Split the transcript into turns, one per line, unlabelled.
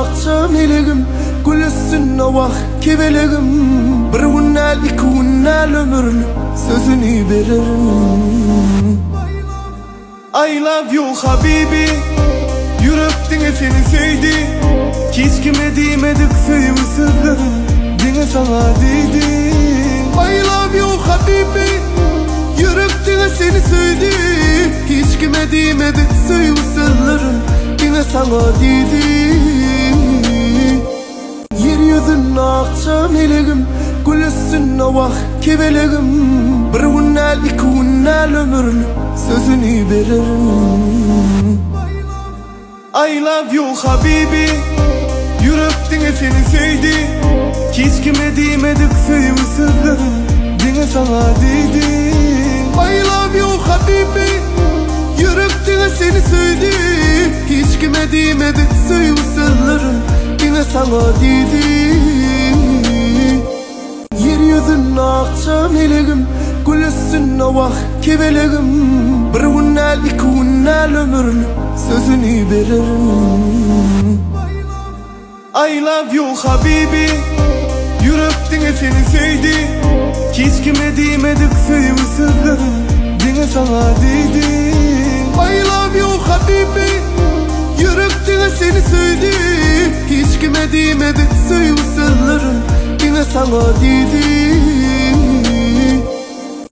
akça melegim, gül üstüne vak kebelegim. Bir günnal, iki günnal ömürlük sözünü veririm. I love you habibi, yürekten seni sevdi. Hiç kime demedik sevgi sözlerim, dine sana dedi. I love you habibi, yürekten seni sevdi. Hiç kime demedik sevgi sözlerim, dine sana dedi. Yeryüzüne akça melegim, gül üstüne vak kebelegim. Bir günnal, iki günnal ömürlük sözünü veririm. I love you habibi, yürekten seni sevdi. Hiç kime demedik sevgi sözlerim, dine sana dedi. I love you habibi, yürekten seni sevdi. Hiç kime demedik sevgi sözlerim, dine sana dedi. Yeryüzüne akça melegim, gül üstüne vak kebelegim. Bir günnal, iki günnal ömürlük sözünü veririm. I love you habibi, yürekten seni sevdi. Hiç kime demedik sevgi sözlerim, dine sana dedi. I love you habibi, yürekten seni sevdi. Hiç kime demedik sevgi sözlerim, dine sana dedi.